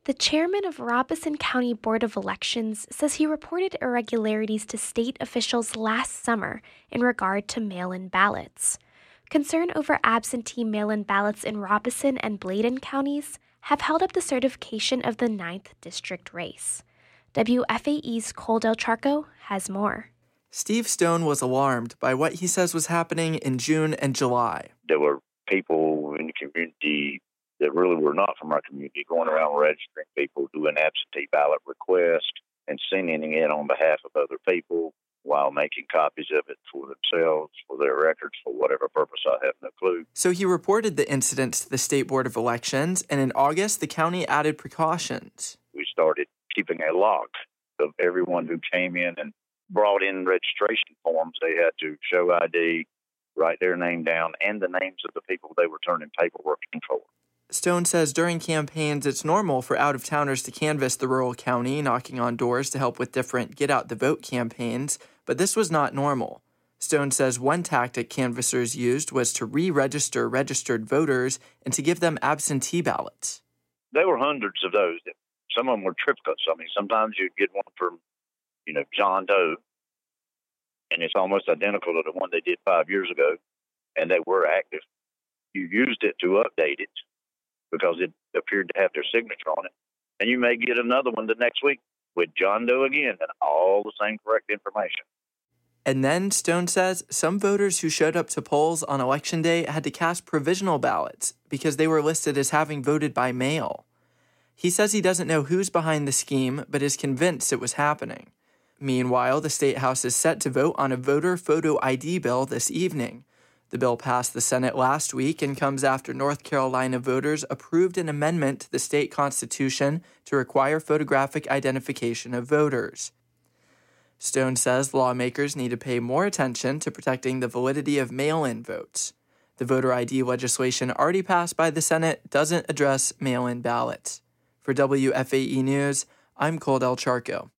The chairman of Robeson County Board of Elections says he reported irregularities to state officials last summer in regard to mail-in ballots. Concern over absentee mail-in ballots in Robeson and Bladen counties have held up the certification of the 9th District race. WFAE's Cole Del Charco has more. Steve Stone was alarmed by what he says was happening in June and July. There were people in the community that really were not from our community going around registering people, doing absentee ballot requests, and sending it on behalf of other people while making copies of it for themselves, for their records, for whatever purpose, I have no clue. So he reported the incident to the State Board of Elections, and in August, the county added precautions. We started keeping a log of everyone who came in and brought in registration forms. They had to show ID, write their name down, and the names of the people they were turning paperwork in for. Stone says during campaigns, it's normal for out-of-towners to canvass the rural county, knocking on doors to help with different get-out-the-vote campaigns, but this was not normal. Stone says one tactic canvassers used was to re-register registered voters and to give them absentee ballots. There were hundreds of those. Some of them were triplets. I mean, sometimes you'd get one from, John Doe, and it's almost identical to the one they did 5 years ago, and they were active. You used it to update it because it appeared to have their signature on it. And you may get another one the next week with John Doe again and all the same correct information. And then, Stone says, some voters who showed up to polls on Election Day had to cast provisional ballots because they were listed as having voted by mail. He says he doesn't know who's behind the scheme, but is convinced it was happening. Meanwhile, the State House is set to vote on a voter photo ID bill this evening. The bill passed the Senate last week and comes after North Carolina voters approved an amendment to the state constitution to require photographic identification of voters. Stone says lawmakers need to pay more attention to protecting the validity of mail-in votes. The voter ID legislation already passed by the Senate doesn't address mail-in ballots. For WFAE News, I'm Cole Del Charco.